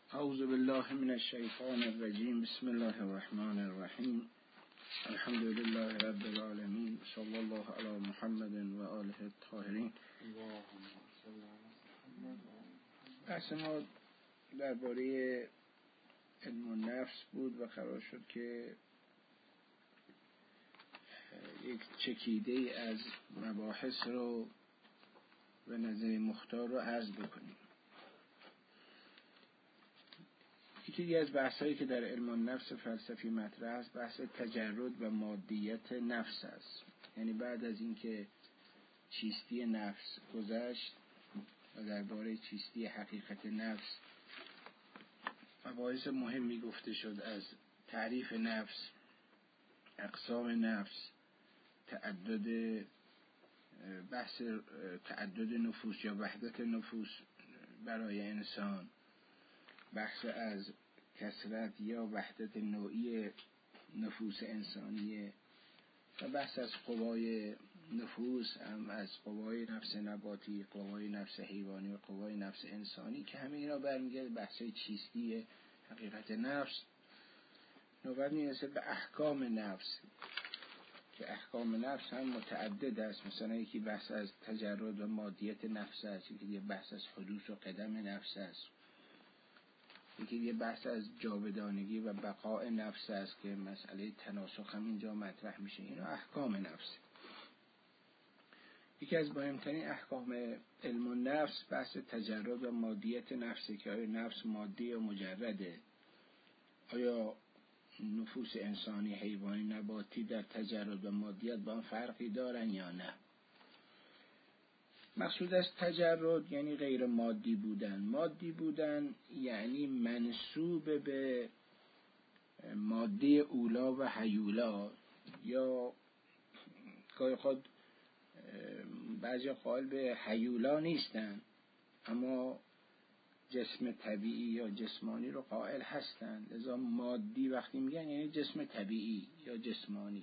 اعوذ بالله من الشیطان الرجیم. بسم الله الرحمن الرحیم. الحمد لله رب العالمین. صلی الله علی محمد و آله الطاهرین. بحث ما درباره علم النفس بود و قرار شد که یک چکیده از مباحث رو به نظر مختار رو عرض بکنیم. یکی از بحثایی که در علم النفس فلسفی مطرح است بحث تجرد و مادیت نفس است. یعنی بعد از اینکه چیستی نفس گذشت و درباره چیستی حقیقت نفس مباحث مهمی گفته شد، از تعریف نفس، اقسام نفس، بحث تعدد نفوس یا وحدت نفوس برای انسان، بحث از کثرت یا وحدت نوعی نفوس انسانیه و بحث از قوای نفوس، هم از قوای نفس نباتی، قوای نفس حیوانی و قوای نفس انسانی که همه اینا برمیگرده بحث چیستی حقیقت نفس. نوبت میرسه به احکام نفس که احکام نفس هم متعدد است. مثلا یکی بحث از تجرد و مادیت نفس است، یکی بحث از حدوث و قدم نفس است، یکی بحث از جاودانگی و بقاء نفس است که مسئله تناسخ هم اینجا مطرح میشه. اینا احکام نفس. یکی از مهمترین احکام علم النفس بحث تجرد و مادیت نفس که آیا نفس مادی یا مجرده، آیا نفوس انسانی، حیوانی، نباتی در تجرد و مادیت با هم فرقی دارن یا نه. مقصود از تجرد یعنی غیر مادی بودن. مادی بودن یعنی منسوب به ماده اولا و هیولا، یا گاهی خود بعضی قائل به هیولا نیستن اما جسم طبیعی یا جسمانی رو قائل هستن. لذا مادی وقتی میگن یعنی جسم طبیعی یا جسمانی.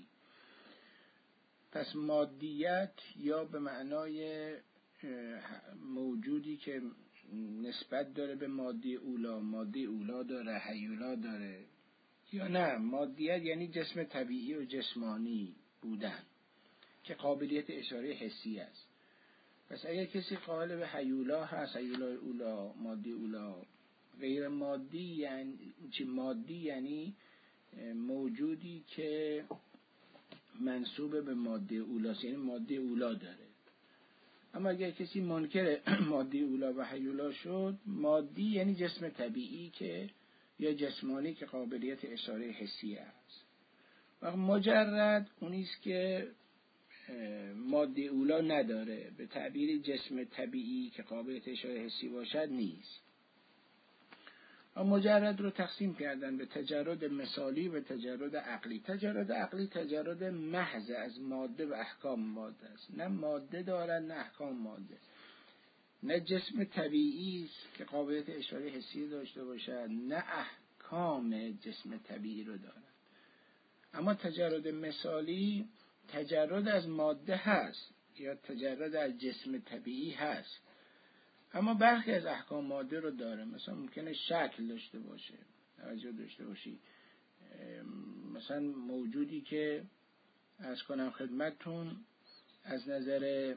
پس مادیت یا به معنای موجودی که نسبت داره به ماده اولا داره، هیولا داره، یا نه مادیت یعنی جسم طبیعی و جسمانی بودن که قابلیت اشاره حسی است. پس اگر کسی قائل به هیولا هست، هیولا اولا، ماده اولا، غیر مادی یعنی چی؟ مادی یعنی موجودی که منسوب به ماده اولاست، یعنی ماده اولا داره. اما اگر کسی منکر ماده اولا و هیولا شد، مادی یعنی جسم طبیعی که یا جسمانی که قابلیت اشاره حسی است. و مجرد اونیست که ماده اولا نداره، به تعبیر جسم طبیعی که قابلیت اشاره حسی باشد نیست. و مجرد رو تقسیم کردن به تجرد مثالی و تجرد عقلی. تجرد عقلی تجرد محض از ماده و احکام ماده است. نه ماده دارن نه احکام ماده، نه جسم طبیعی است که قابلیت اشاره حسی داشته باشد نه احکام جسم طبیعی رو دارن. اما تجرد مثالی تجرد از ماده هست یا تجرد از جسم طبیعی هست اما برخی از احکام ماده رو داره. مثلا ممکنه شکل داشته باشه، توجه داشته باشی، مثلا موجودی که عرض کنم خدمتتون از نظر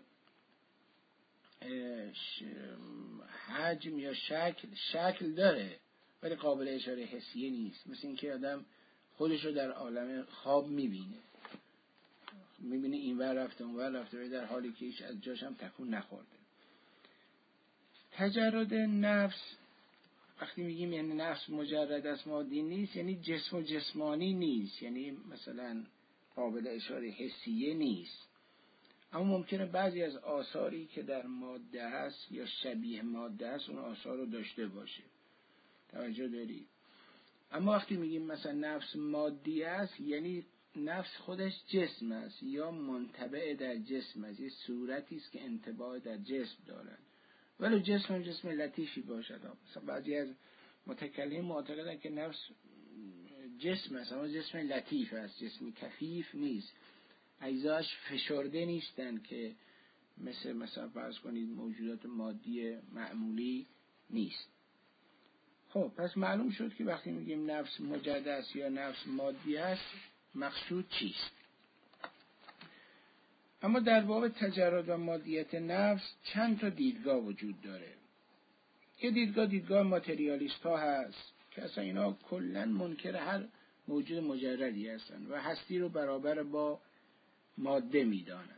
حجم یا شکل داره ولی قابل اشاره حسیه نیست. مثل اینکه آدم خودش رو در عالم خواب میبینه این ور رفته اون ور رفته در حالی که هیچ از جاش هم تکون نخورده. تجرد نفس وقتی میگیم یعنی نفس مجرد از مادی نیست، یعنی جسم و جسمانی نیست، یعنی مثلا قابل اشاره حسیه نیست. اما ممکنه بعضی از آثاری که در ماده هست یا شبیه ماده هست اون آثار رو داشته باشه. توجه دارید؟ اما وقتی میگیم مثلا نفس مادی است یعنی نفس خودش جسم است یا منطبع در جسم است، یه صورتی است که انطباع در جسم دارد، ولی جسم لطیفی باشد. مثلا بعضی از متکلمین معتقدن که نفس جسم است اما جسم لطیف است، جسمی کثیف نیست، اجزاش فشرده نیستن که مثلا فرض کنید موجودات مادی معمولی نیست. خب پس معلوم شد که وقتی میگیم نفس مجرد است یا نفس مادی است مقصود چیست. اما در باب تجرد و مادیت نفس چند تا دیدگاه وجود داره. یه دیدگاه ماتریالیست ها هست که اصلا اینا کلن منکر هر موجود مجردی هستن و هستی رو برابر با ماده میدانن.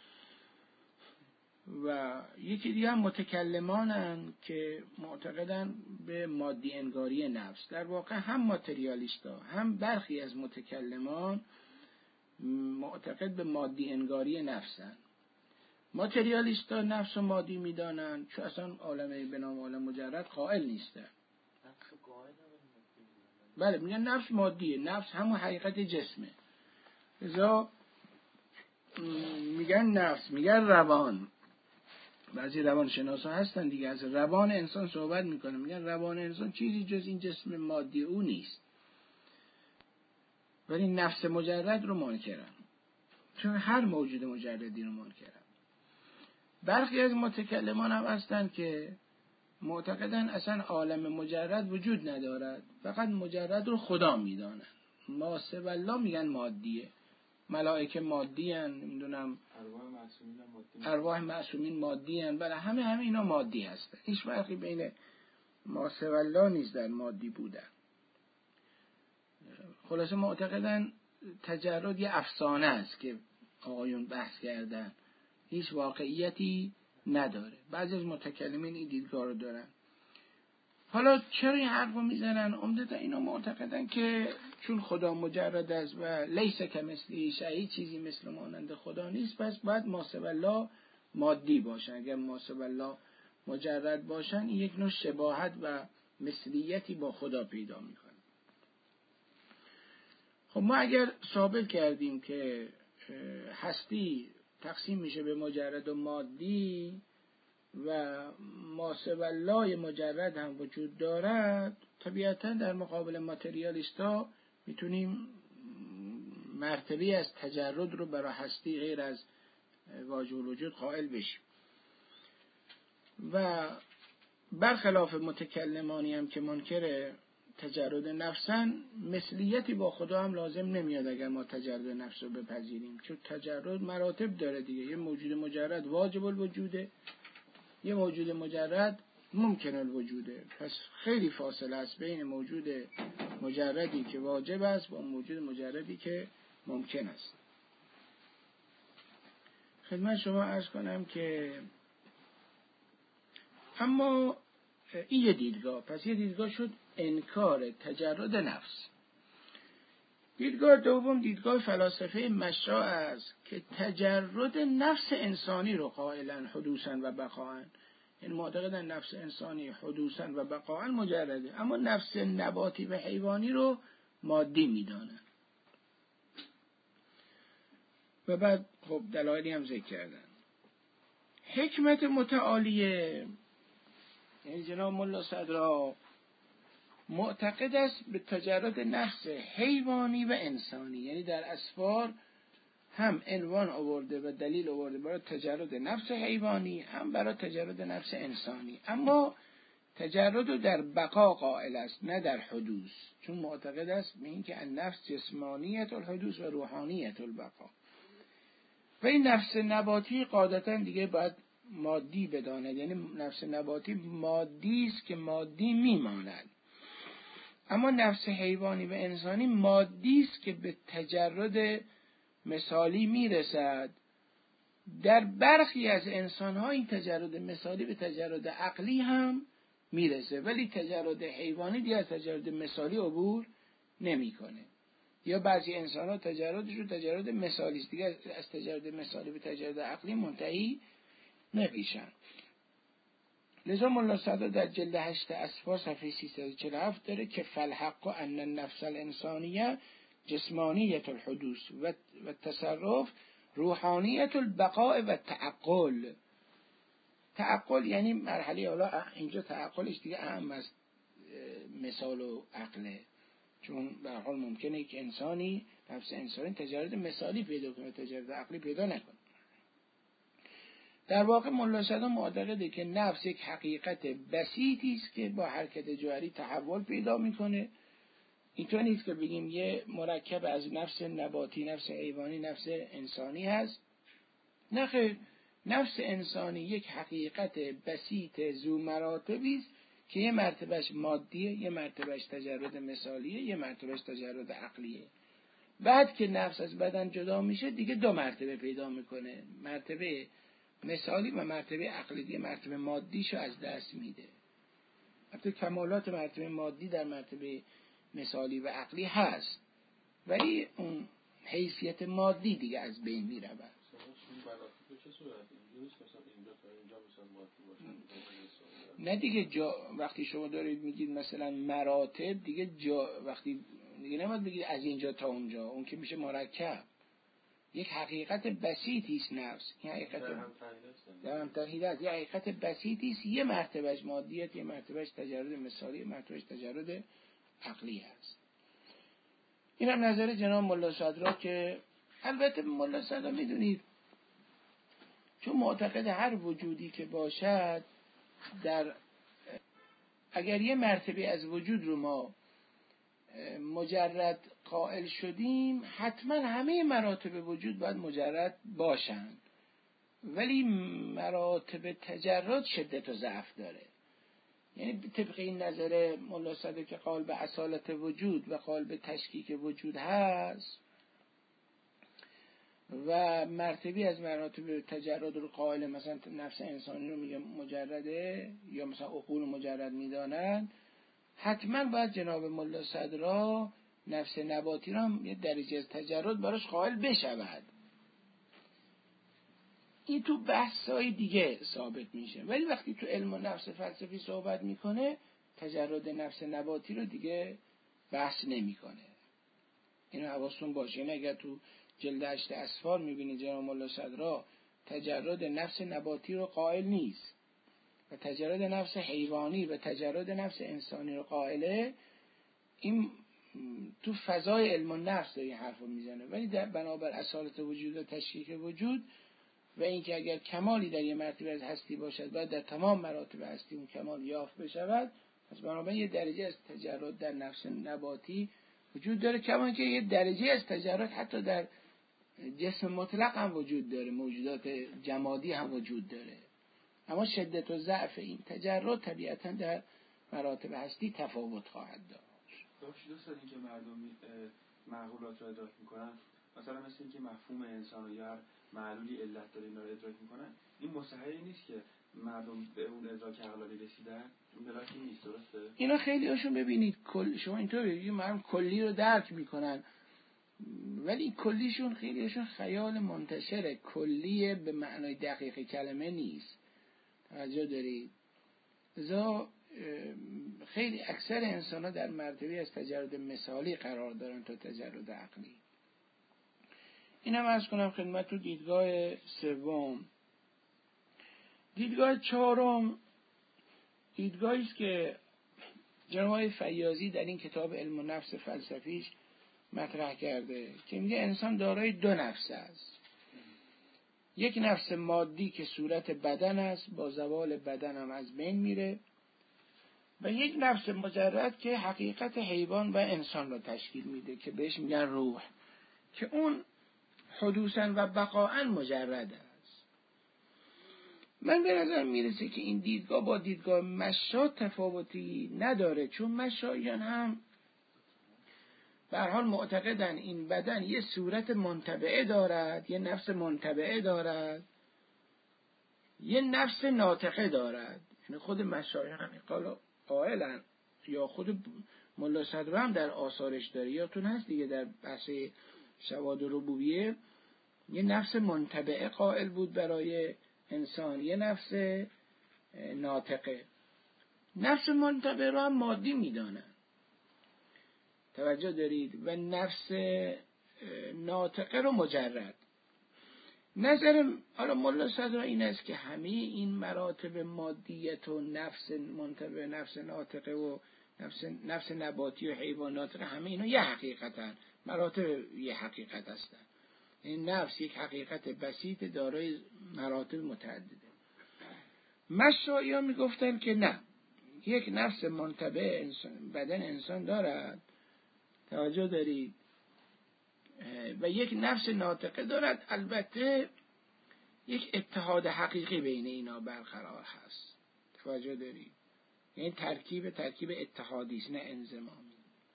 و یکی دیگه هم متکلمانن که معتقدن به مادی انگاری نفس. در واقع هم ماتریالیستا هم برخی از متکلمان معتقد به مادی انگاری نفسن. ماتریالیستا نفس و مادی میدانن چون اصلا عالمه به نام عالم مجرد قائل نیستن. بله میگن نفس مادیه، نفس همون حقیقت جسمه. لذا میگن نفس، میگن روان. بعضی روانشناسا هستن دیگه از روان انسان صحبت میکنن، میگن روان انسان چیزی جز این جسم مادی او نیست. ولی نفس مجرد رو منکرن، چون هر موجود مجردی رو منکرن. برخی از متکلمان هم هستن که معتقدن اصلا عالم مجرد وجود ندارد، فقط مجرد رو خدا میدانن. ما سوی الله میگن مادیه، ملائکه مادی هن، نمیدونم ارواح معصومین مادی هن، بله همه اینا مادی هستن. هیچ فرقی بین ما سوی الله نیست در مادی بودن. خلاصه معتقدن تجرد یه افسانه است که آقایون بحث کردن، هیچ واقعیتی نداره. بعضی از متکلمین این دیدگاه رو دارن. حالا چرا این حرف رو میزنن؟ عمدتا اینا معتقدن که چون خدا مجرد است و لیس کمثله شیء، چیزی مثل مانند خدا نیست، پس باید ما سوی الله مادی باشن. اگر ما سوی الله مجرد باشن این یک نوع شباهت و مثلیتی با خدا پیدا میکنه. خب ما اگر ثابت کردیم که هستی تقسیم میشه به مجرد و مادی و ما سوی الله مجرد هم وجود دارد، طبیعتا در مقابل ماتریالیستا میتونیم مرتبه از تجرد رو برای هستی غیر از واجب الوجود قائل بشیم. و برخلاف متکلمانی هم که منکر تجرد نفسن، مثلیتی با خدا هم لازم نمیاد اگر ما تجرد نفس رو بپذیریم، چون تجرد مراتب داره دیگه. یه موجود مجرد واجب الوجوده، یه موجود مجرد ممکن الوجوده. پس خیلی فاصله است بین موجود مجردی که واجب است با موجود مجردی که ممکن است. خدمت شما عرض کنم که اما این یه دیدگاه. پس یه دیدگاه شد انکار تجرد نفس. دیدگاه دوم دیدگاه فلاسفه مشاع است که تجرد نفس انسانی رو قائلن حدوثا و بقاءً. این معتقدن نفس انسانی حدوثا و بقاءً مجرده، اما نفس نباتی و حیوانی رو مادی میدانن. و بعد خب دلایلی هم ذکر کردن. حکمت متعالیه یعنی جناب ملا صدرا معتقد است به تجرد نفس حیوانی و انسانی، یعنی در اسفار هم عنوان آورده و دلیل آورده برای تجرد نفس حیوانی هم برای تجرد نفس انسانی، اما تجرد رو در بقا قائل است نه در حدوث، چون معتقد است به این که النفس جسمانیت الحدوث و روحانیت البقا. و این نفس نباتی قاعدتا دیگه باید مادی بداند، یعنی نفس نباتی مادی است که مادی میماند، اما نفس حیوانی و انسانی مادی است که به تجرد مثالی میرسد. در برخی از انسان‌ها این تجرد مثالی به تجرد عقلی هم میرسه، ولی تجرد حیوانی دیگه از تجرد مثالی عبور نمیکنه. یا بعضی انسان‌ها تجردشون تجرد مثالی است، دیگه از تجرد مثالی به تجرد عقلی منتهی نمیشن. لذا ملا صدر در جلد 8 اسفار صفحه 347 داره که فالحق ان النفس الانسانیه جسمانیت الحدوث و تصرف روحانیت البقاء و تعقل. تعقل یعنی مرحله، حالا اینجا تعقلش دیگه اهم از مثال و عقله، چون به هر حال ممکنه که انسانی نفس انسانی تجرد مثالی پیدا کنه تجرد عقلی پیدا نکنه. در واقع ملا صدرا معتقده که نفس یک حقیقت بسیطی است که با حرکت جوهری تحول پیدا میکنه. اینطور نیست که بگیم یه مرکب از نفس نباتی، نفس حیوانی، نفس انسانی هست. نه خیر، نفس انسانی یک حقیقت بسیط ذو مراتبی است که یه مرتبهش مادیه، یه مرتبهش تجرد مثالیه، یه مرتبهش تجرد عقلیه. بعد که نفس از بدن جدا میشه دیگه دو مرتبه پیدا میکنه، مرتبه مثالی و مرتبه عقلی. دیگه مرتبه مادیشو از دست میده. البته کمالات مرتبه مادی در مرتبه مثالی و عقلی هست، ولی اون حیثیت مادی دیگه از بین میره. نه دیگه وقتی شما دارید میگید مثلا مراتب، دیگه وقتی دیگه نمید بگید از اینجا تا اونجا، اون که میشه مرکب. یک حقیقت بسیطی است نفس. این حقیقت در هم تحیید است. یه حقیقت بسیطی است، یه مرتبهش مادیت، یه مرتبهش تجرد مثالی، یه مرتبهش تجرد عقلی هست. این هم نظر جناب ملا صدرا که البته ملا صدرا میدونید چون معتقد هر وجودی که باشد اگر یه مرتبه از وجود رو ما مجرد قائل شدیم، حتما همه مراتب وجود باید مجرد باشن، ولی مراتب تجرد شدت و ضعف داره. یعنی طبق این نظر ملا صدرا که قائل به اصالت وجود و قائل به تشکیک وجود هست و مرتبی از مراتب تجرد رو قائل، مثلا نفس انسانی رو میگه مجرده یا مثلا عقول مجرد میدانن، حتما باید جناب ملا صدرا نفس نباتی رو هم یه درجه از تجرد براش قائل بشود. این تو بحثای دیگه ثابت میشه، ولی وقتی تو علم و نفس فلسفی صحبت میکنه تجرد نفس نباتی رو دیگه بحث نمیکنه. اینو حواستون باشه. این اگر تو جلد 8 اسفار میبینید جناب ملا صدرا تجرد نفس نباتی رو قائل نیست و تجرد نفس حیوانی و تجرد نفس انسانی رو قائله، این تو فضای علم و نفس داره این حرف رو میزنه. ولی در بنابر اصالت وجود و تشکیک وجود و اینکه اگر کمالی در یه مرتبه از هستی باشد باید در تمام مراتب هستی اون کمال یافت بشود، پس بنابراین یه درجه از تجرد در نفس نباتی وجود داره، کما که یه درجه از تجرد حتی در جسم مطلق هم وجود داره، موجودات جمادی هم وجود داره. اما شدت و ضعف این تجرد طبیعتا در مراتب هستی تفاوت خواهد داشت. دوست دارین که مردم معقولات رو ادراک میکنن، مثلا مثل اینکه مفهوم انسان یا هر معلولی علت داره اینا رو ادراک میکنن، این مستحیل نیست که مردم به اون ادراک عقلانی رسیدن، اون بلاکی نیست. درسته؟ اینا خیلی هاشون ببینید شما اینطور بگید مردم کلی رو درک میکنن، ولی کلیشون خیلیشون خیال منتشره، کلیه به معنای دقیق کلمه نیست. توجه دارید؟ لذا خیلی اکثر انسان ها در مرتبه از تجرد مثالی قرار دارن تا تجرد عقلی. اینم عرض کنم خدمت تو دیدگاه سوم. دیدگاه چهارم دیدگاهی است که جناب فیاضی در این کتاب علم و نفس فلسفیش مطرح کرده که میگه انسان دارای دو نفس است. یک نفس مادی که صورت بدن است، با زوال بدن هم از بین میره، و یک نفس مجرد که حقیقت حیوان و انسان را تشکیل میده که بهش میگن روح، که اون حدوثاً و بقاءً مجرد است. من به نظر میرسه که این دیدگاه با دیدگاه مشا تفاوتی نداره، چون مشایان هم به هر حال معتقدن این بدن یه صورت منطبعه دارد، یه نفس منطبعه دارد، یه نفس ناطقه دارد. یعنی خود مشایخ هم قائلن، یا خود ملا صدرا هم در آثارش داره، یادتون هست دیگه در بحث شواهد ربوبیه یه نفس منطبعه قائل بود برای انسان، یه نفس ناطقه. نفس منطبعه رو هم مادی میدانن، توجه دارید، و نفس ناطقه رو مجرد. نظر حالا ملا صدرا این است که همه این مراتب مادیت و نفس منطبع، نفس ناطقه و نفس نباتی و حیوانات، همه اینا یه حقیقتن، مراتب یه حقیقت هستن. این نفس یک حقیقت بسیط دارای مراتب متعدده. مشایخ میگفتن که نه، یک نفس منتبه انسان بدن انسان دارد، توجه دارید، و یک نفس ناطقه دارد. البته یک اتحاد حقیقی بین اینا برقرار هست، توجه دارید، یعنی ترکیب اتحادی است نه انضمامی.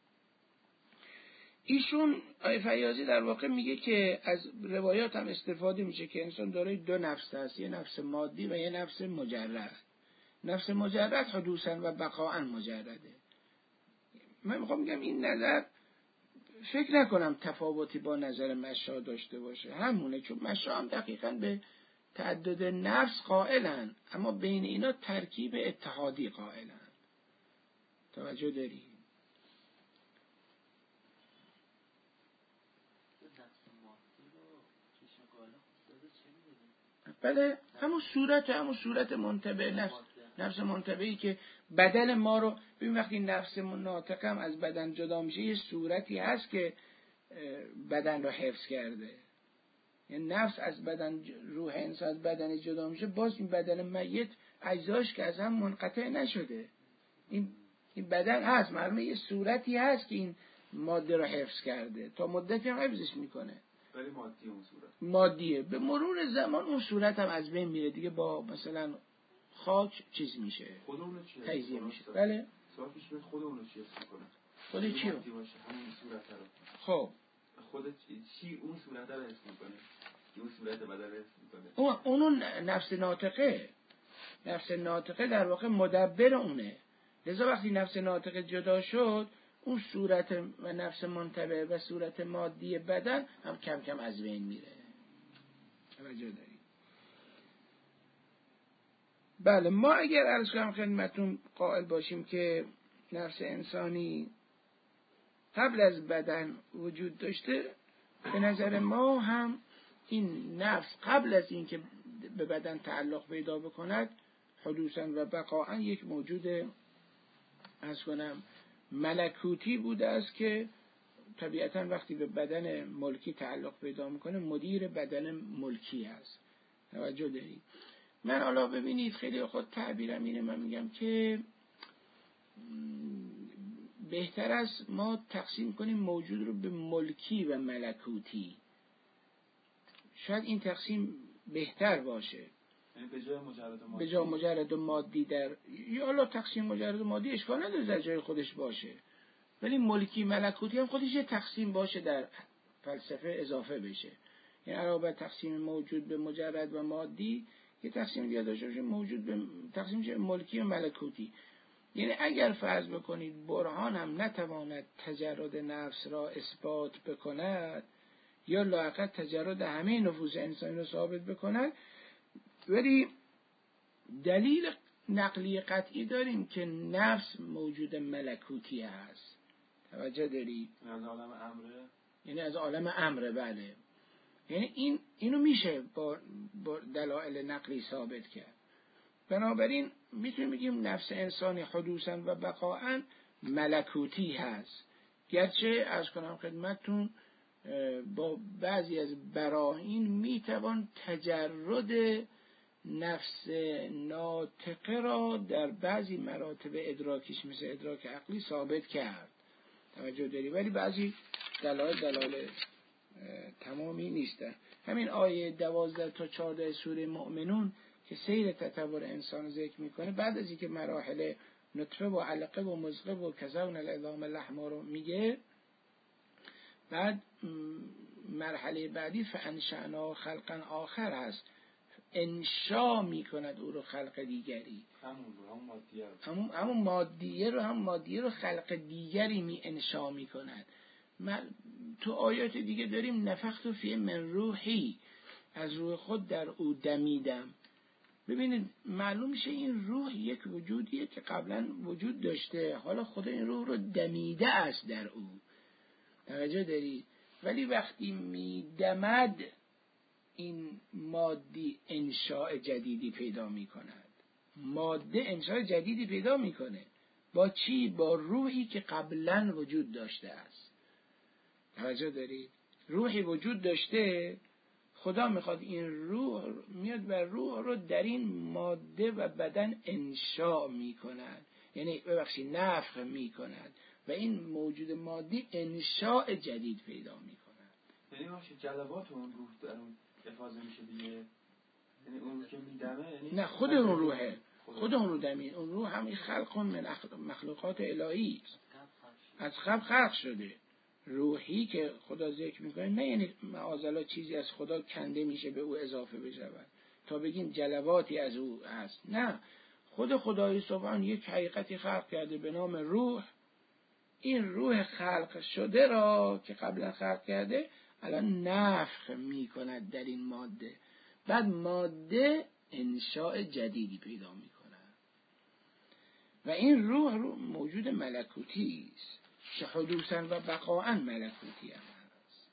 ایشون آقای فیاضی در واقع میگه که از روایات هم استفاده میشه که انسان دارای دو نفس هست، یه نفس مادی و یه نفس مجرد. نفس مجرد حدوثاً و بقاءً مجرده. من میخوام بگم این نظر فکر نکنم تفاوتی با نظر مشا داشته باشه، همونه، چون مشا هم دقیقاً به تعدد نفس قائلن، اما بین اینا ترکیب اتحادی قائلن. توجه داری؟ بله، همون صورت منتبه، نفس منتبهی که بدن ما رو ببین. وقتی نفس ناطق هم از بدن جدا میشه، یه صورتی هست که بدن رو حفظ کرده. یعنی نفس از بدن، روح انسان از بدن جدا میشه، باز این بدن میت اجزاش که از هم منقطع نشده، این بدن هست، معلومه یه صورتی هست که این ماده رو حفظ کرده، تا مدتی هم حفظش میکنه. ولی مادی اون صورت مادیه. به مرور زمان اون صورت هم از بین میره دیگه، با مثلا خاک چیز میشه، خود اونو چیه؟ تجزیه میشه. بله، سوال پیش میاد خود اونو چیه میکنه؟ خود چیو؟ همون صورت رو. خب خود چی اون صورت رو حس میکنه؟ اون صورت بدن رو حس میکنه؟ اونو نفس ناطقه در واقع مدبر اونه. لذا وقتی نفس ناطقه جدا شد، اون صورت و نفس منتبه و صورت مادی بدن هم کم کم از بین میره. توجه دارید؟ بله، ما اگر عرض کنم خدمتتون قائل باشیم که نفس انسانی قبل از بدن وجود داشته، به نظر ما هم این نفس قبل از این که به بدن تعلق پیدا بکند حدوثاً و بقاءً یک موجود عرض کنم ملکوتی بوده است که طبیعتاً وقتی به بدن ملکی تعلق پیدا میکنه مدیر بدن ملکی هست. توجه دارید؟ من حالا ببینید خیلی خود تعبیرم اینه، من میگم که بهتر است ما تقسیم کنیم موجود رو به ملکی و ملکوتی. شاید این تقسیم بهتر باشه، یعنی به جای مجرد و مادی در، یا حالا تقسیم مجرد و مادی اشکال نداره در جای خودش باشه، ولی ملکی ملکوتی هم خودش یه تقسیم باشه در فلسفه اضافه بشه. یعنی علاوه تقسیم موجود به مجرد و مادی، یه تقسیم دیگه داشته باشه موجود به تقسیم ملکی و ملکوتی. یعنی اگر فرض بکنید برهان هم نتواند تجرد نفس را اثبات بکند، یا لااقل تجرد همه نفوس انسانی رو ثابت بکند، ولی دلیل نقلی قطعی داریم که نفس موجود ملکوتی هست. توجه دارید؟ از عالم امره، یعنی از عالم امره. بله، یعنی اینو میشه با دلایل نقلی ثابت کرد. بنابراین میتونیم بگیم نفس انسانی حدوثاً و بقاءً ملکوتی هست، گرچه از کنم خدمتتون با بعضی از براهین میتوان تجرد نفس ناطقه را در بعضی مراتب ادراکیش مثل ادراک عقلی ثابت کرد. توجه داری؟ ولی بعضی دلایل تمامی نیستن. همین آیه 12 تا 14 سوره مؤمنون که سیر تطور انسان ذکر میکنه، بعد از اینکه مراحل نطفه و علقه و مضغه و کسون العظام لحما رو میگه، بعد مرحله بعدی فانشأنا خلقا آخر هست، انشا میکند او رو خلق دیگری، همون مادیه رو خلق دیگری می انشا میکند. تو آیات دیگه داریم نفخت فیه من روحی، از روح خود در او دمیدم. ببینید معلوم میشه این روح یک وجودیه که قبلا وجود داشته، حالا خدا این روح رو دمیده است در او. توجه داری؟ ولی وقتی میدمد این مادی انشاء جدیدی پیدا میکند، ماده انشاء جدیدی پیدا میکنه. با چی؟ با روحی که قبلا وجود داشته است. توجه دارید؟ روحی وجود داشته، خدا میخواد این روح میاد و روح رو در این ماده و بدن انشاء میکند، یعنی ببخشید نفخ میکند و این موجود مادی انشاء جدید پیدا میکند. یعنی باشه جلوات اون روح در اون افاضه میشه دیگه، یعنی اون روح که میدمه، یعنی نه خود اون روحه، خود اون روح دمی، اون روح همین خلق من مخلوقات الهی از قبل خلق شده. روحی که خدا ذکر میکنه نه یعنی معاذالله چیزی از خدا کنده میشه به او اضافه بشود تا بگیم جلواتی از او هست، نه، خود خدای سبحان یک حقیقتی خلق کرده به نام روح. این روح خلق شده را که قبلا خلق کرده الان نفخ میکند در این ماده، بعد ماده انشاء جدیدی پیدا میکند و این روح موجود ملکوتی است که حدوثاً و بقاءً ملکوتی هم هست.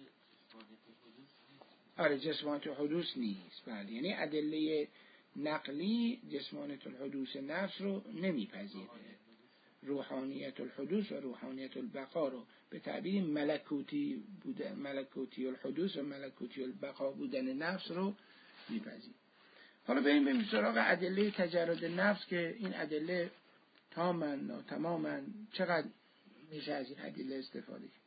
آره جسمانت الحدوث نیست، بله، یعنی ادله نقلی جسمانت الحدوث نفس رو نمیپذیره، روحانیت الحدوث و روحانیت البقا رو به تعبیر ملکوتی بودن، ملکوتی الحدوث و ملکوتی البقا بودن نفس رو میپذیره. حالا بریم سراغ ادله تجرد نفس که این ادله تماماً چقدر میشه از این ادله استفاده کرد.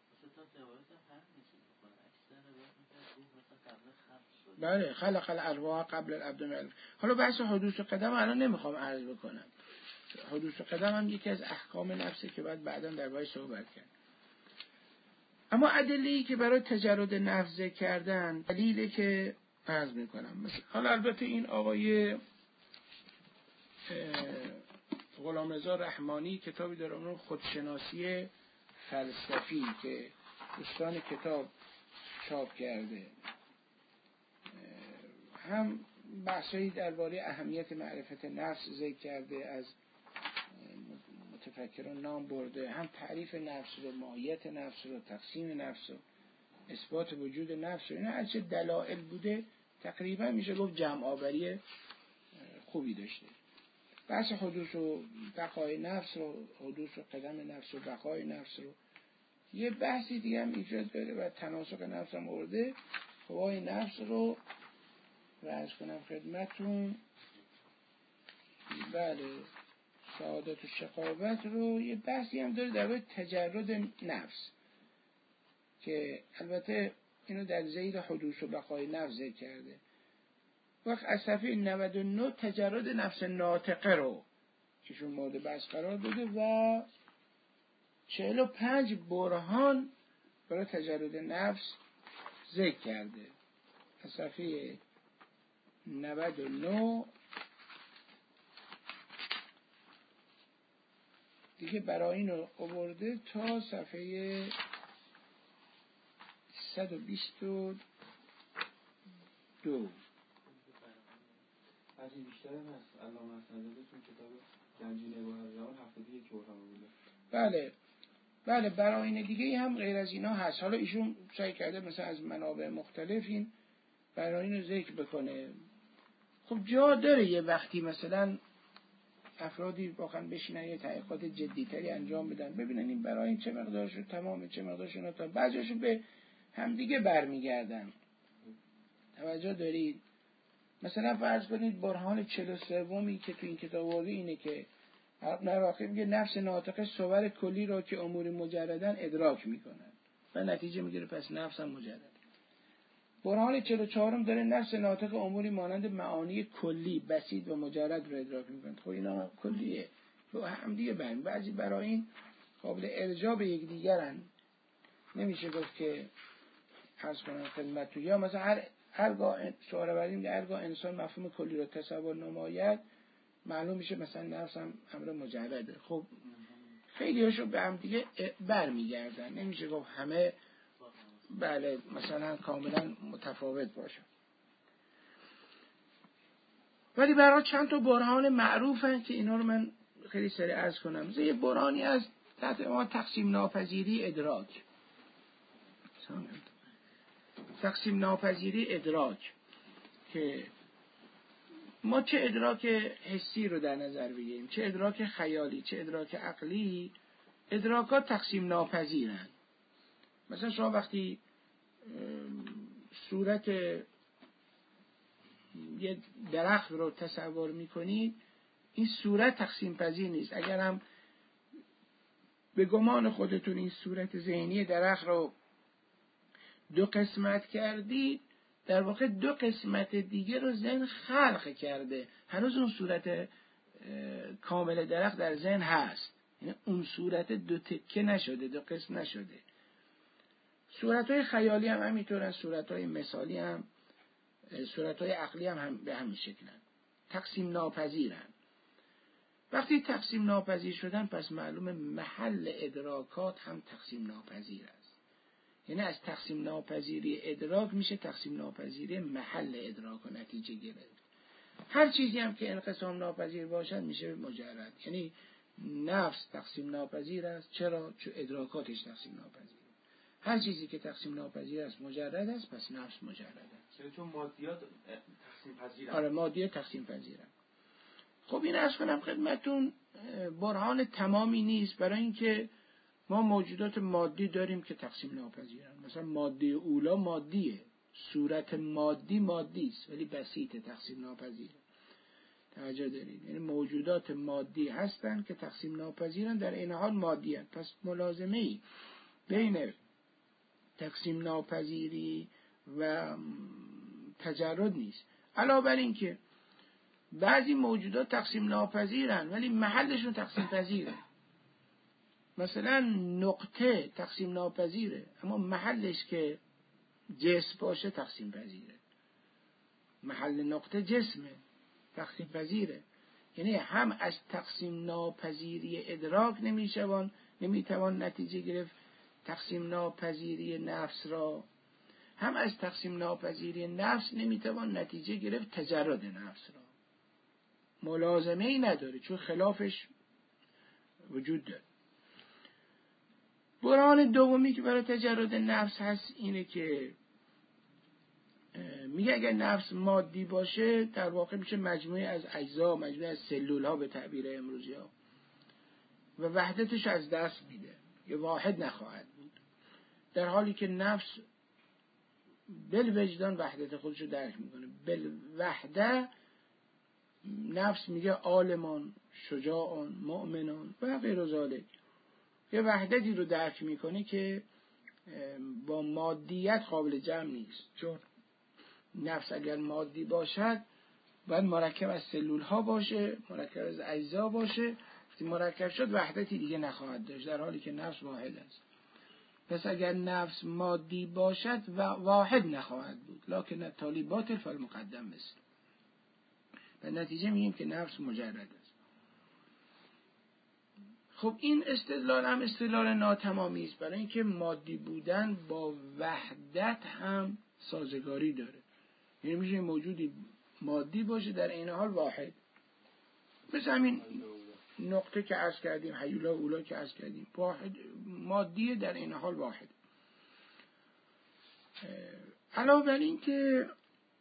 بله خلق الارواح قبل الابدان. حالا بحث حدوث قدم الان نمیخوام عرض بکنم، حدوث قدم هم یکی از احکام نفسه که بعد بعدا دربارش صحبت کرد. اما ادله‌ای که برای تجرد نفس ذکر کردن دلیلی که عرض میکنم، حالا البته این آقای غلامرضا رحمانی کتابی داره اون خودشناسی فلسفی که دوستان کتاب چاپ کرده، هم بحثایی درباره اهمیت معرفت نفس ذکر کرده، از متفکران نام برده، هم تعریف نفس رو، ماهیت نفس رو، تقسیم نفس رو، اثبات وجود نفس رو، اینا هرچه دلائل بوده تقریبا میشه گفت جمع آوری خوبی داشته. بحث حدوث و بقای نفس رو، حدوث و قدم نفس و بقای نفس رو، یه بحثی دیگه هم ایجاد داره و تناسق نفس هم برده، قوای نفس رو عرض کنم خدمتون. بله سعادت و شقاوت رو یه بحثی هم داره درباره تجرد نفس که البته اینو در زیر حدوث و بقای نفس ذکر کرده. وقت از صفحه 99 تجرد نفس ناطقه رو کهشون مورد بحث قرار داده و 45 برهان برای تجرد نفس ذکر کرده. از صفحه 99 دیگه برای اینو آورده تا صفحه 122. هرچی بیشتر هم هست علامه حسن‌زاده‌تون کتاب گنجینه بحران 71 برهان بوده. بله برای این دیگه هم غیر از اینا هست. حالا ایشون سعی کرده مثلا از منابع مختلف این برای اینو ذکر بکنه. خب جا داره یه وقتی مثلا افرادی واقعا بشینن یه تحقیقات جدی‌تری انجام بدن، ببینن این برای این چه مقدارشون تمامه، چه مقدارشون تا بعضیشون به همدیگه برمیگردن. توجه دارید؟ مثلا فرض کنید برهان 43 که تو این کتاب آورده اینه که نراقی میگه نفس ناطقه صور کلی را که امور مجردن ادراک میکنن و نتیجه میگیره پس نفس هم مجرد. برهان 44 داره نفس ناطق اموری مانند معانی کلی بسیط و مجرد رو ادراک میکنه. خب اینا کلیه و هم دیگه بعضی برای این قابل ارجاع به یکدیگرن، نمیشه گفت که عرض کنم خدمت تو، یا مثلا هرگاه شعار بردیم که هرگاه انسان مفهوم کلی رو تصور نماید معلوم میشه مثلا نفس هم امر مجرده. خب خیلی هاشو به هم دیگه برمیگردن، نمیشه گفت همه بله مثلا کاملا متفاوت باشه. ولی برای چند تا برهان معروفن که اینا رو من خیلی سریع عرض کنم. مثلا یه برهانی از تحت ما تقسیم ناپذیری ادراک، تقسیم ناپذیری ادراک که ما چه ادراک حسی رو در نظر بگیریم، چه ادراک خیالی، چه ادراک عقلی، ادراکات تقسیم ناپذیرن. مثلا شما وقتی صورت یه درخت رو تصور میکنید، این صورت تقسیم پذیر نیست. اگر هم به گمان خودتون این صورت ذهنی درخت رو دو قسمت کردید، در واقع دو قسمت دیگه رو ذهن خلق کرده، هنوز اون صورت کامل درخت در ذهن هست، یعنی اون صورت دو تکه نشده، دو قسم نشده. صورت‌های خیالی هم همینطورن، صورت‌های مثالی هم، صورت‌های عقلی هم به همین شکلن، تقسیم ناپذیرن. وقتی تقسیم ناپذیر شدن، پس معلومه محل ادراکات هم تقسیم ناپذیر است. یعنی از تقسیم ناپذیری ادراک میشه تقسیم ناپذیری محل ادراک و نتیجه گرفت. هر چیزی هم که انقسام ناپذیر باشد میشه مجرد. یعنی نفس تقسیم ناپذیر است. چرا؟ چون ادراکاتش تقسیم ناپذیر. هر چیزی که تقسیم ناپذیر است مجرد است، پس نفس مجرد است. چون مادیات تقسیم پذیرن. آره، مادیات تقسیم پذیرن. خب این عرض کنم خدمتون برهان تمامی نیست، برای اینکه ما موجودات مادی داریم که تقسیم ناپذیرن. مثلا ماده اولا مادیه، صورت مادی است ولی بسیط تقسیم ناپذیره. توجه دارید؟ یعنی موجودات مادی هستن که تقسیم ناپذیرن، در این حال مادی هستن. پس ملازمه‌ای بین تقسیم ناپذیری و تجرد نیست. علاوه بر این که بعضی موجودات تقسیم ناپذیرن ولی محلشون تقسیم پذیره. مثلا نقطه تقسیم ناپذیره اما محلش که جسم باشه تقسیم پذیره. محل نقطه جسمه، تقسیم پذیره. یعنی هم از تقسیم ناپذیری ادراک نمیتوان نتیجه گرفت تقسیم ناپذیری نفس را، هم از تقسیم ناپذیری نفس نمیتوان نتیجه گرفت تجرد نفس را. ملازمه ای نداره، چون خلافش وجود داره. برهان دومی که برای تجرد نفس هست اینه که میگه اگر نفس مادی باشه در واقع میشه مجموعه از اجزا، مجموعه از سلول ها به تعبیر امروزی ها، و وحدتش از دست میده، یه واحد نخواهد بود. در حالی که نفس بالوجدان وحدت خودشو درک میکنه. بالوحده نفس میگه عالمان، شجاعان، مؤمنان و غیر ذالک. یه وحدتی رو درک میکنه که با مادیت قابل جمع نیست. چون نفس اگر مادی باشد باید مرکب از سلول ها باشه، مرکب از اجزا باشه. وقتی مرکب شد وحدتی دیگه نخواهد داشت، در حالی که نفس واحد است. پس اگر نفس مادی باشد و واحد نخواهد بود. لکن التالی باطل فالمقدم مثل. به نتیجه میگیم که نفس مجرد است. خب این استدلال هم استدلال ناتمامی است، برای اینکه مادی بودن با وحدت هم سازگاری داره. یعنی میشه موجودی مادی باشه در این حال واحد. مثل همین نقطه که عرض کردیم، هیولا اولا که عرض کردیم، واحد مادی در این حال واحد. علاوه بر این که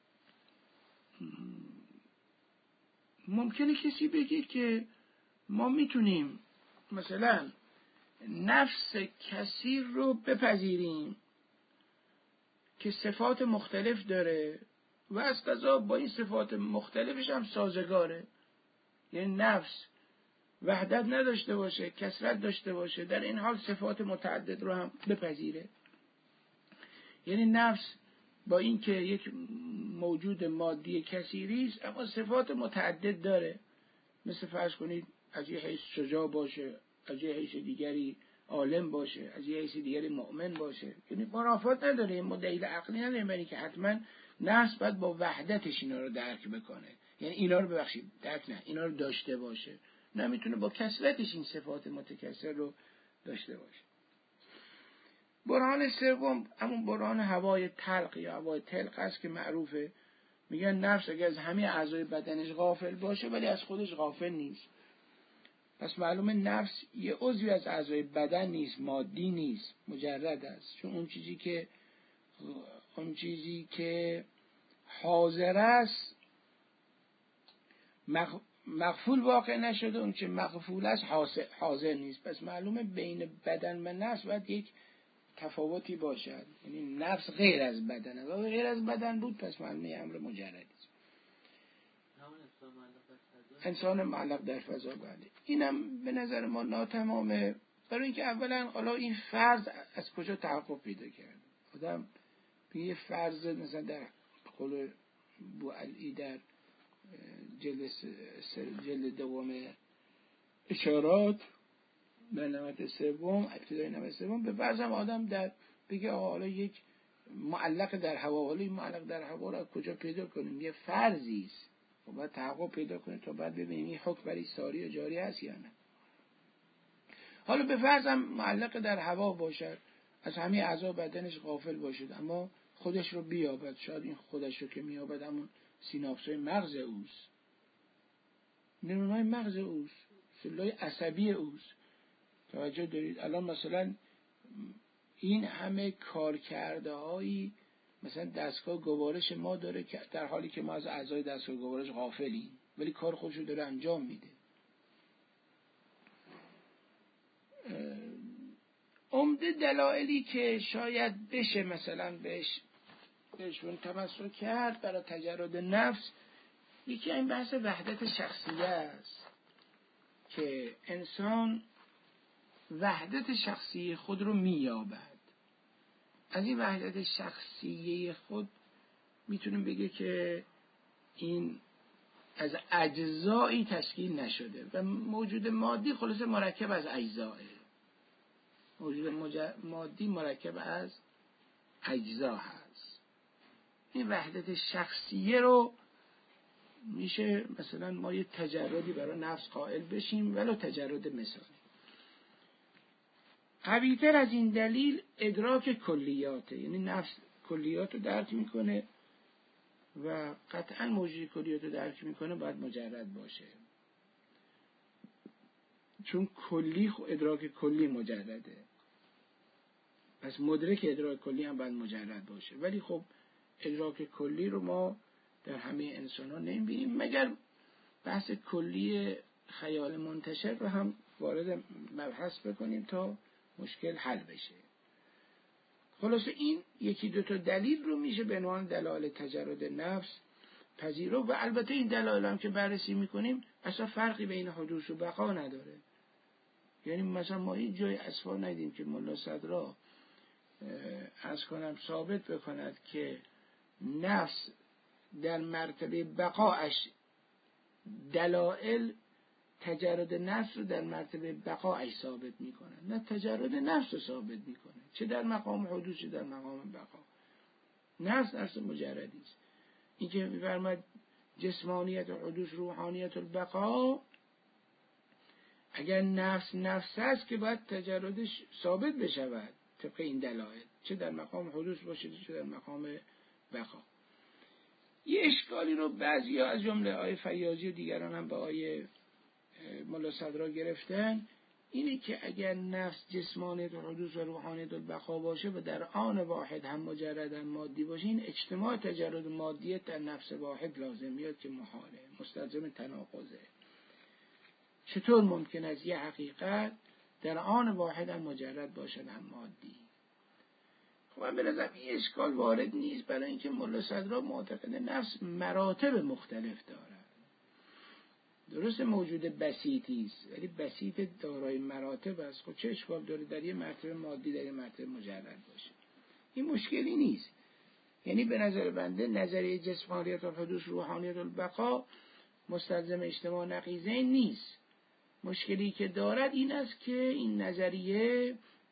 ممکنه کسی بگه که ما میتونیم مثلا نفس کثیر رو بپذیریم که صفات مختلف داره و از قضا با این صفات مختلفش هم سازگاره. یعنی نفس وحدت نداشته باشه، کثرت داشته باشه، در این حال صفات متعدد رو هم بپذیره. یعنی نفس با این که یک موجود مادی کثیری است اما صفات متعدد داره، مثل فرض کنید از یه حیث شجاع باشه، از یه حیث دیگری عالم باشه، از یه حیث دیگری مؤمن باشه. یعنی منافات نداره، ما دلیل عقلی نداریم برای که حتما نفس باید با وحدتش اینا رو درک بکنه. یعنی اینا رو درک نه، اینا رو داشته باشه. نمیتونه با کثرتش این صفات متکثر رو داشته باشه. برهان سوم همون برهان هوای تلق یا هوای تلق است که معروفه. میگن نفس اگر از همه اعضای بدنش غافل باشه ولی از خودش غافل نیست. پس معلومه نفس یه عضوی از اعضای بدن نیست، مادی نیست، مجرد است. چون اون چیزی که حاضر است مغفول واقع نشده، اون چه مغفول است حاضر نیست. پس معلومه بین بدن و نفس باید یک تفاوتی باشد، یعنی نفس غیر از بدن است. غیر از بدن بود پس معنی امر مجردی است. انسان معلق در فضا. بله اینم به نظر ما ناتمامه، برای اینکه اولا حالا این فرض از کجا تحقق پیدا کرد. آدم یه فرض مثلا در قول بوعلی در جلد دوم اشارات در نمط سوم، ابتدای نمط سوم، به فرض هم آدم در بگه حالا یک معلق در هوا، حالا این معلق در هوا را کجا پیدا کنیم؟ یه فرضی است و باید تحقق پیدا کنیم تا بعد ببینیم این حکم برای ساری و جاری هست یا نه. حالا به فرض هم معلق در هوا باشد، از همه اعضا بدنش غافل باشد، اما خودش رو بیابد. شاید این خودش رو که میابد همون سیناپس‌های مغز اوست، نورون‌های مغز اوست، سلولای عصبی اوست. توجه دارید؟ الان مثلا این همه کارکرده‌هایی مثلا دستگاه گوارش ما داره که در حالی که ما از اعضای دستگاه گوارش غافلیم، ولی کار خودشو داره انجام میده. عمده دلایلی که شاید بشه مثلا بهشون تمسک کرد برای تجرد نفس، یکی این بحث وحدت شخصیه است که انسان وحدت شخصی خود رو مییابد. از این وحدت شخصیه خود میتونیم بگه که این از اجزایی تشکیل نشده و موجود مادی خلاصه مرکب از اجزاه. موجود مادی مرکب از اجزا هست. این وحدت شخصیه رو میشه مثلا ما یه تجردی برای نفس قائل بشیم، ولو تجرد مثالی. قوی‌تر از این دلیل ادراک کلیاته، یعنی نفس کلیات رو درک میکنه و قطعا موجود کلیات رو درک میکنه باید مجرد باشه، چون کلی ادراک کلی مجرده، پس مدرک ادراک کلی هم باید مجرد باشه. ولی خب ادراک کلی رو ما در همه انسان ها نمیبینیم، مگر بحث کلی خیال منتشر رو هم وارد مبحث بکنیم تا مشکل حل بشه. خلاصه این یکی دو تا دلیل رو میشه به عنوان دلایل تجرد نفس پذیرفت و البته این دلایل هم که بررسی میکنیم اصلا فرقی بین حدوث و بقا نداره. یعنی مثلا ما هیچ جای اصفا ندیدیم که ملا صدرا از کنم ثابت بکند که نفس در مرتبه بقاش دلائل تجرد نفس رو در مرتبه بقاش ثابت میکنه، نه تجرد نفس رو ثابت میکنه، چه در مقام حدوث چه در مقام بقا. نفس اصل مجردی است. این که میفرماید جسمانیت حدوث روحانیت البقا، اگر نفس است که باید تجردش ثابت بشود طبق این دلایل، چه در مقام حدوث باشه چه در مقام بقا. یه اشکالی رو بعضی ها از جمله آیه فیاضی و دیگران هم به آیه ملا صدرا گرفتن، اینه که اگر نفس جسمانیت و حدوث و روحانیت و بقا باشه و در آن واحد هم مجرد هم مادی باشه، این اجتماع تجرد مادیت در نفس واحد لازم میاد که محاله، مستلزم تناقضه. چطور ممکن است یه حقیقت در آن واحد هم مجرد باشه هم مادی؟ خب من به نظرم این اشکال وارد نیست، برای اینکه ملا صدرا معتقد نفس مراتب مختلف دارد. درست موجود بسیطی است ولی بسیط دارای مراتب است. خب چه اشکال داره در یه مرتبه مادی در یه مرتبه مجرد باشه؟ این مشکلی نیست. یعنی به نظر بنده نظریه جسمانیت الحدوث روحانیت البقا مستلزم اجتماع نقیضین نیست. مشکلی که دارد این است که این نظریه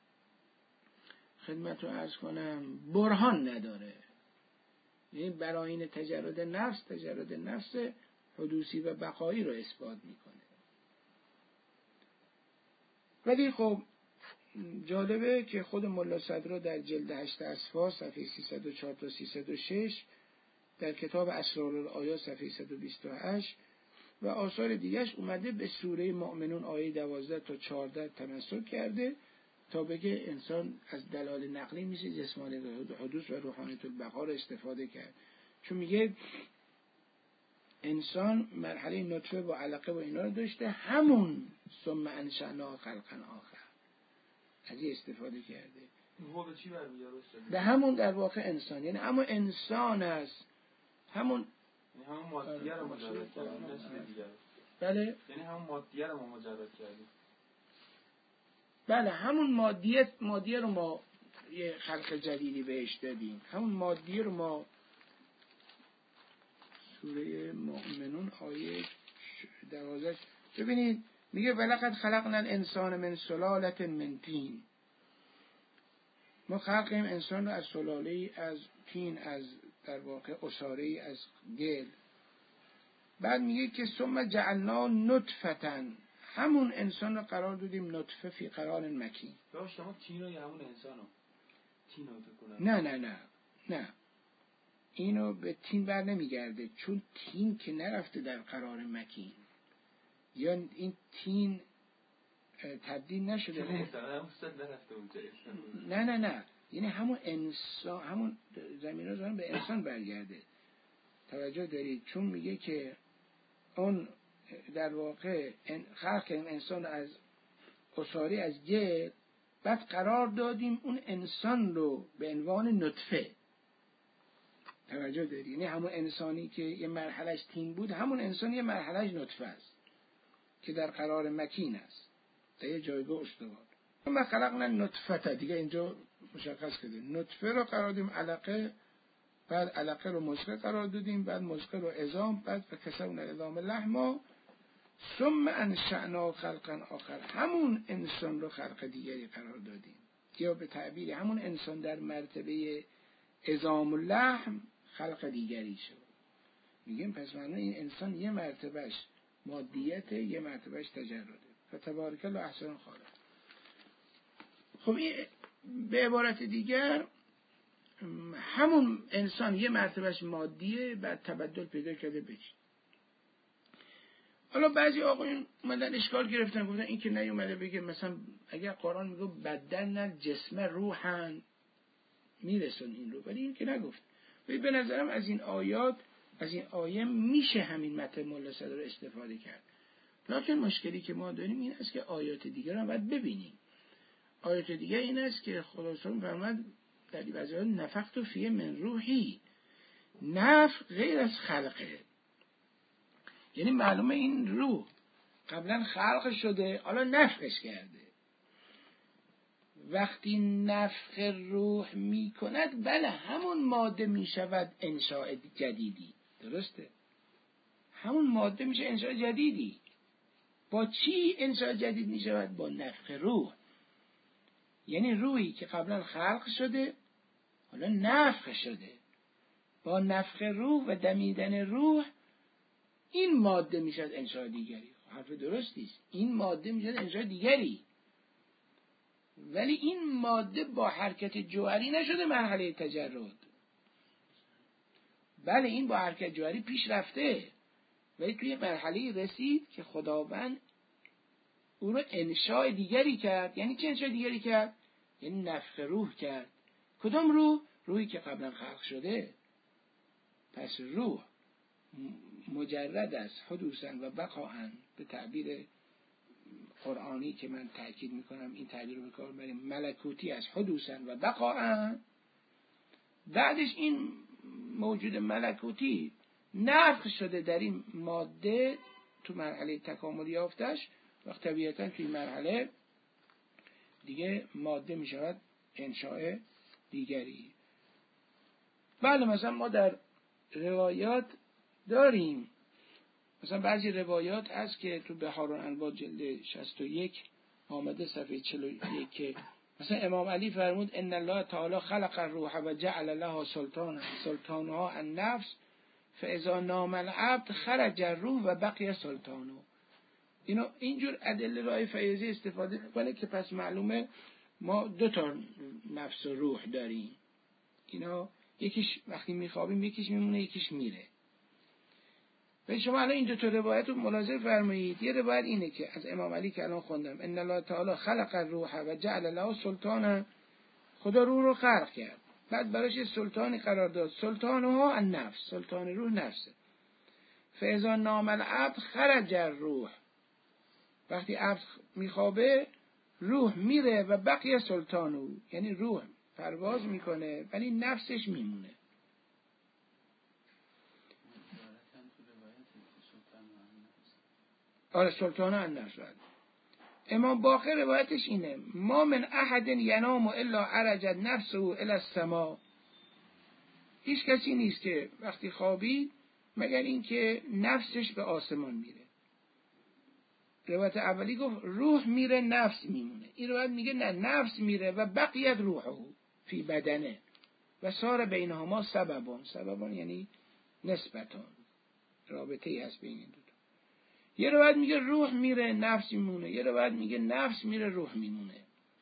خدمت رو عرض کنم برهان نداره. یعنی براهین تجرد نفس حدوثی و بقایی رو اثبات میکنه. ولی خب جالبه که خود ملا صدرا در جلد 8 اصفا صفحه 304 تا 306 در کتاب اسرارالآیات صفحه 128 و آثار دیگرش اومده به سوره مؤمنون آیه 12 تا 14 تمسک کرده تا بگه انسان از دلایل نقلی میشه جسمانیت حدوث و روحانیت البقا رو استفاده کرد. چون میگه انسان مرحله نطفه و علقه و اینا رو داشته، همون ثم انشأنا خلقا آخر از این استفاده کرده. روح به چی برمیگرده؟ به همون در واقع انسان، یعنی همون انسان است، همون مادیه رو مجرد کردیم، نه چیز دیگه. بله، یعنی همون مادیه رو ما مجرد کردیم. بله، همون مادیه رو ما یه خلق جدیدی بهش دادیم. همون مادیه رو ما سوره مؤمنون آیه 12 ببینید میگه ولقد خلقنا الانسان من سلاله من طین. ما خلقیم انسان رو از سلاله از طین، از در واقع عصاره از گل. بعد میگه که ثم جعلنا نطفه، همون انسان رو قرار دادیم نطفه فی قرار مکین. داشت شما طین رو یا همون انسان رو طین رو بکنم؟ نه اینو به طین بر نمیگرده، چون طین که نرفته در قرار مکین، یا این طین تبدیل نشده. نه یعنی همون انسان، همون زمین رو به انسان برگرده. توجه دارید؟ چون میگه که اون در واقع خلق این انسان از عصاره از گل، بعد قرار دادیم اون انسان رو به عنوان نطفه. توجه دارید؟ یعنی همون انسانی که یه مرحلهش طین بود، همون انسان یه مرحلهش نطفه است که در قرار مکین است، در یه جایگاه استوار. ما خلقنا نطفه، دیگه اینجا مشخص کردیم نطفه رو قرار دادیم علقه، بعد علقه رو مضغه قرار دادیم، بعد مضغه رو عظام، بعد فکسونا العظام لحما ثم انشأنا خلقا آخر. همون انسان رو خلق دیگری قرار دادیم، یا به تعبیر همون انسان در مرتبه عظام و لحم خلق دیگری شد. میگیم پس معنی این انسان یه مرتبهش مادیت، یه مرتبهش تجرده. فتبارک الله احسن الخالقین. خب این به عبارت دیگر همون انسان یه مرتبهش مادیه، بعد تبدل پیدا کرده بچی. حالا بعضی آقایون اومدن اشکال گرفتن، گفتن این که نیومده بگه مثلا اگر قرآن میگه بدن جسم روحن میرسون این رو، ولی این که نگفت. ولی به نظرم از این آیات، از این آیه میشه همین متن مولا صدر استفاده کرد. لکن مشکلی که ما داریم این است که آیات دیگر رو باید ببینیم. آیات دیگر این است که خدا سبحانه فرمود در بعضی آیات نفخت فیه من روحی. نفخ غیر از خلقه، یعنی معلومه این روح قبلا خلق شده، حالا نفخش کرده. وقتی نفخ روح می کند، بله همون ماده می شود انشاء جدیدی. درسته؟ همون ماده میشه انشاء جدیدی. با چی انشاء جدید می شود؟ با نفخ روح. یعنی روحی که قبلا خلق شده حالا نفخ شده. با نفخ روح و دمیدن روح این ماده می شود انشاء دیگری. حرف درستیست، این ماده می شود انشاء دیگری. ولی این ماده با حرکت جوهری نشده مرحله تجرد. بله این با حرکت جوهری پیش رفته، ولی توی مرحله رسید که خداوند او رو انشاء دیگری کرد. یعنی چه انشاء دیگری کرد؟ یعنی نفخ روح کرد. کدام روح؟ روحی که قبلا خلق شده. پس روح مجرد است حدوثاً و بقاءً، به تعبیر قرآنی که من تأکید میکنم این تعبیر رو بکار بریم، ملکوتی است حدوثاً و بقاءً. بعدش این موجود ملکوتی نفخ شده در این ماده تو مرحله تکامل یافتش، وقت طبیعتاً توی مرحله دیگه ماده میشود انشاء دیگری. بله مثلا ما در روایات داریم، مثلا بعضی روایات هست که تو بحارالانوار جلد 61 آمده صفحه 41 که مثلا امام علی فرمود ان الله تعالی خلق الروح و جعل لها سلطانها النفس فاذا نام العبد خرج الروح و بقی سلطانه. اینجور ادله رای فیضی استفاده میکنه که پس معلومه ما دو تا نفس و روح داریم. اینا یکیش وقتی میخوابیم یکیش میمونه یکیش میره. و شما الان این دو تا روایت رو ملاحظه فرمایید. یه روایت اینه که از امام علی که الان خوندم ان الله تعالی خلق الروح و جعل له سلطانا، خدا روح رو خلق کرد، بعد براش سلطانی قرار داد، سلطانها النفس، سلطان روح نفسه. فاذا نام العبد خرج الروح، وقتی عبد میخوابه روح میره و بقیه سلطانو، یعنی روح پرواز میکنه ولی نفسش میمونه. آره سلطان النفس. امام باقر روایتش اینه: ما من احد ینام الا عرجت نفسه الی السما. هیچ کسی نیست که وقتی خوابید مگر اینکه نفسش به آسمان میره. روایت اولی گفت روح میره نفس میمونه. این روایت میگه نه، نفس میره و بقیت روحه فی بدنه و صار بینهما سببان یعنی نسبتان، رابطه ای هست بین این دو. یه روایت میگه روح میره نفس میمونه، یه روایت میگه نفس میره روح میمونه.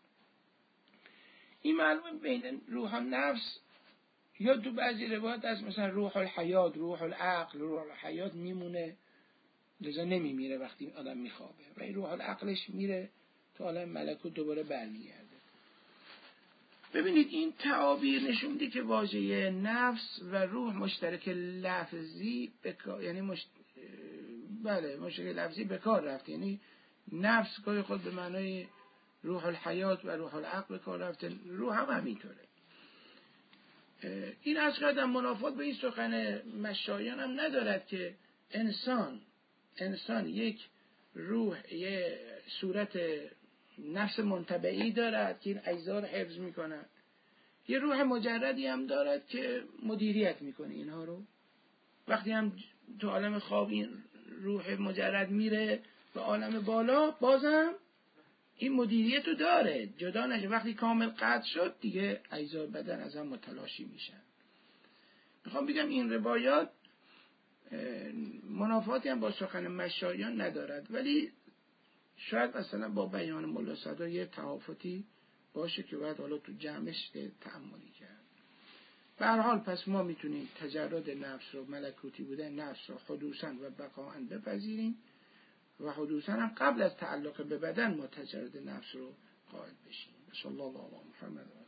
این معلومه بین روح و نفس یا تو بعضی روایت هست مثلا روح الحیات، روح العقل، روح الحیات میمونه لذا نمیمیره وقتی آدم میخوابه و این روح العقلش میره تو عالم ملکوت دوباره برمیگرده. ببینید این تعابیر نشون میده که واژه نفس و روح مشترک لفظی یعنی مشترک لفظی به کار رفت. یعنی نفس گاهی خود به معنای روح الحیات و روح العقل به کار رفته، روح هم همینطوره. این از قدم منافات به این سخن مشایان هم ندارد که انسان یک روح، یک صورت نفس منطبعی دارد که این اجزا رو حفظ میکنه، یه روح مجردی هم دارد که مدیریت میکنه اینها رو. وقتی هم تو عالم خواب این روح مجرد میره به عالم بالا بازم این مدیریت رو داره، جدا نشه. وقتی کامل قطع شد دیگه اجزای بدن از هم متلاشی میشن. میخوام بگم این روایات منافاتی هم با سخن مشایان ندارد، ولی شاید مثلا با بیان ملا صدرا یه تفاوتی باشه که باید حالا تو جمعش تأملی کرد. به هر حال پس ما میتونیم تجرد نفس رو، ملکوتی بودن نفس رو حدوثاً و بقاءً بپذیریم و حدوثاً هم قبل از تعلق به بدن ما تجرد نفس رو قائل بشیم. صلی الله علی محمد.